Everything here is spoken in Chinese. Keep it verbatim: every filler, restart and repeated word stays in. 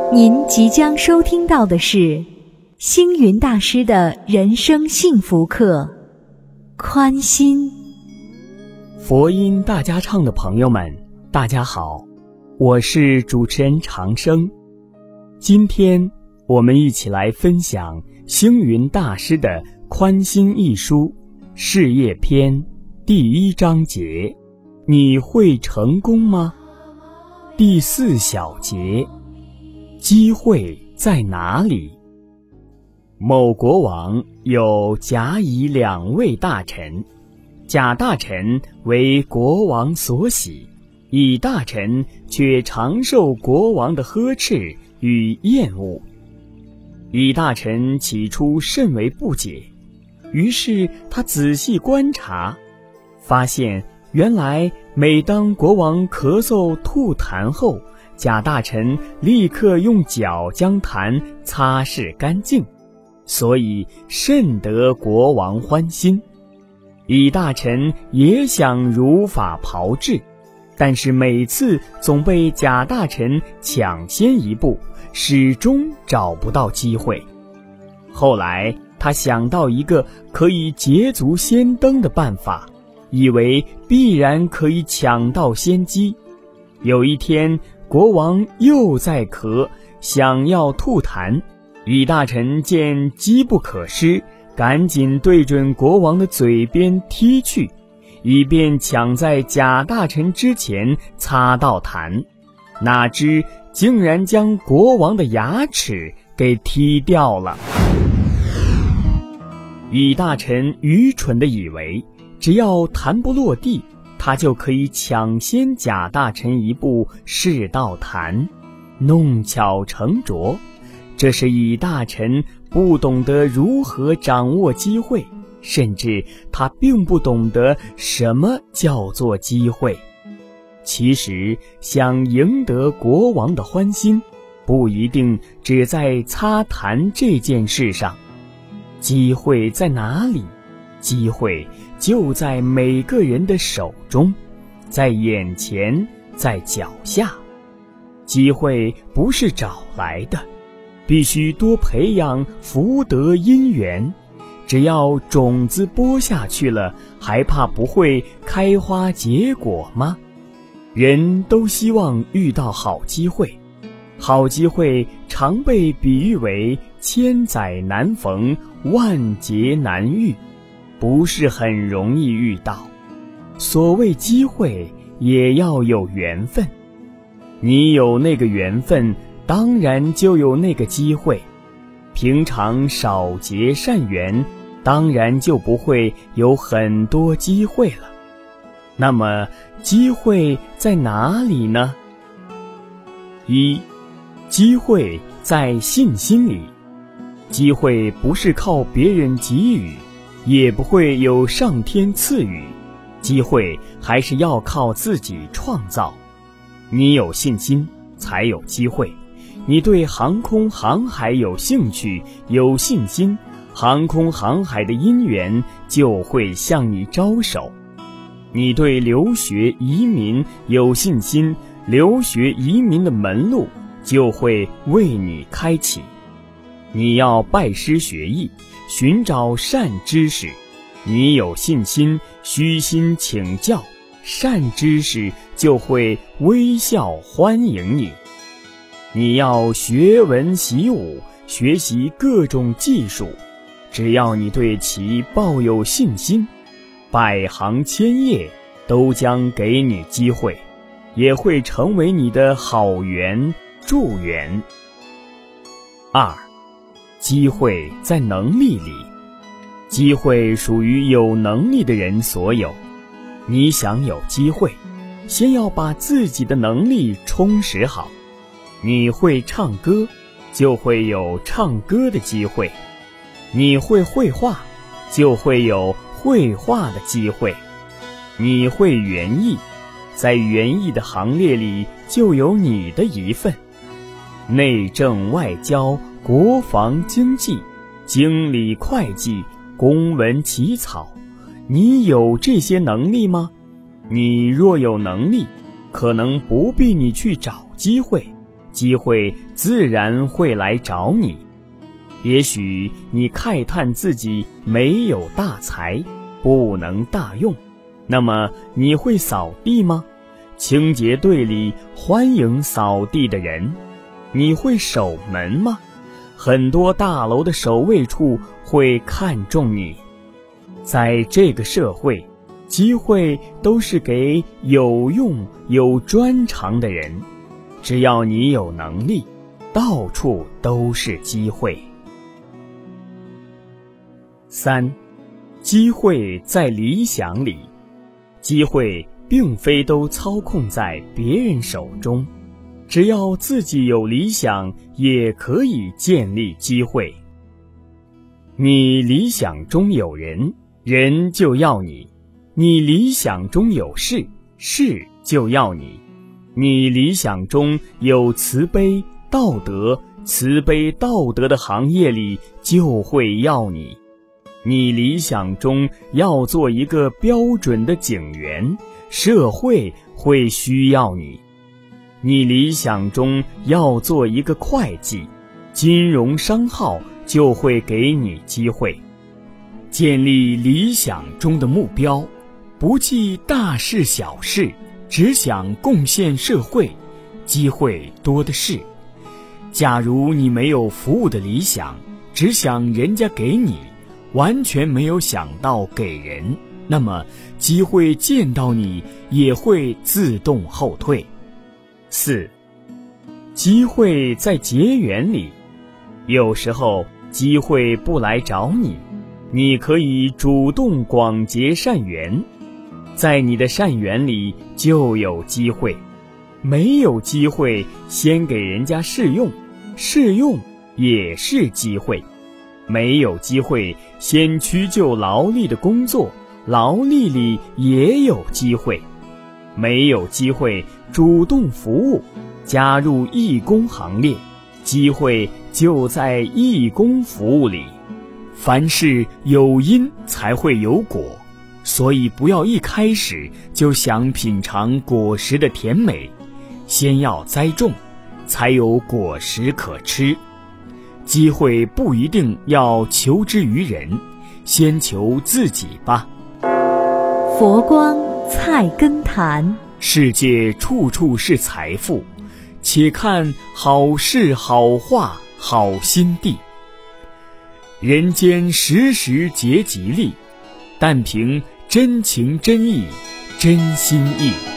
您即将收听到的是星云大师的人生幸福课，宽心。 佛音大家唱的朋友们，大家好，我是主持人长生。今天我们一起来分享星云大师的宽心一书事业篇第一章节，你会成功吗？第四小节，机会在哪里？某国王有甲乙两位大臣，甲大臣为国王所喜，乙大臣却常受国王的呵斥与厌恶。乙大臣起初甚为不解，于是他仔细观察，发现原来每当国王咳嗽吐痰后，甲大臣立刻用脚将痰擦拭干净，所以甚得国王欢心。乙大臣也想如法炮制，但是每次总被甲大臣抢先一步，始终找不到机会。后来他想到一个可以捷足先登的办法，以为必然可以抢到先机。有一天，国王又在咳，想要吐痰，乙大臣见机不可失，赶紧对准国王的嘴边踢去，以便抢在甲大臣之前擦到痰。哪知竟然将国王的牙齿给踢掉了。乙大臣愚蠢地以为只要痰不落地，他就可以抢先甲大臣一步试到痰，弄巧成拙。这是乙大臣不懂得如何掌握机会，甚至他并不懂得什么叫做机会。其实想赢得国王的欢心，不一定只在擦痰这件事上。机会在哪里？机会就在每个人的手中，在眼前，在脚下。机会不是找来的，必须多培养福德因缘。只要种子播下去了，还怕不会开花结果吗？人都希望遇到好机会，好机会常被比喻为千载难逢，万劫难遇，不是很容易遇到。所谓机会，也要有缘分。你有那个缘分，当然就有那个机会。平常少结善缘，当然就不会有很多机会了。那么机会在哪里呢？一，机会在信心里。机会不是靠别人给予，也不会有上天赐予，机会还是要靠自己创造。你有信心才有机会。你对航空航海有兴趣有信心，航空航海的因缘就会向你招手。你对留学移民有信心，留学移民的门路就会为你开启。你要拜师学艺，寻找善知识，你有信心虚心请教，善知识就会微笑欢迎你。你要学文习武，学习各种技术，只要你对其抱有信心，百行千业都将给你机会，也会成为你的好缘助缘。二，机会在能力里。机会属于有能力的人所有。你想有机会，先要把自己的能力充实好。你会唱歌，就会有唱歌的机会。你会绘画，就会有绘画的机会。你会园艺，在园艺的行列里就有你的一份。内政外交、国防经济、经理会计、公文起草，你有这些能力吗？你若有能力，可能不必你去找机会， 机会自然会来找你。也许你慨叹自己没有大才，不能大用，那么你会扫地吗？清洁队里欢迎扫地的人。你会守门吗？很多大楼的守卫处会看重你。在这个社会，机会都是给有用有专长的人，只要你有能力，到处都是机会。三，机会在理想里。机会并非都操控在别人手中，只要自己有理想，也可以建立机会。你理想中有人，人就要你；你理想中有事，事就要你；你理想中有慈悲道德，慈悲道德的行业里就会要你；你理想中要做一个标准的警员，社会会需要你；你理想中要做一个会计，金融商号就会给你机会。建立理想中的目标，不计大事小事，只想贡献社会，机会多的是。假如你没有服务的理想，只想人家给你，完全没有想到给人，那么机会见到你也会自动后退。四，机会在结缘里。有时候机会不来找你，你可以主动广结善缘，在你的善缘里就有机会。没有机会，先给人家试用，试用也是机会。没有机会，先屈就劳力的工作，劳力里也有机会。没有机会，主动服务，加入义工行列，机会就在义工服务里。凡事有因才会有果，所以不要一开始就想品尝果实的甜美，先要栽种，才有果实可吃。机会不一定要求之于人，先求自己吧。 佛光菜根谭。 世界处处是财富，且看好事好话好心地。人间时时结吉利，但凭真情真意真心意。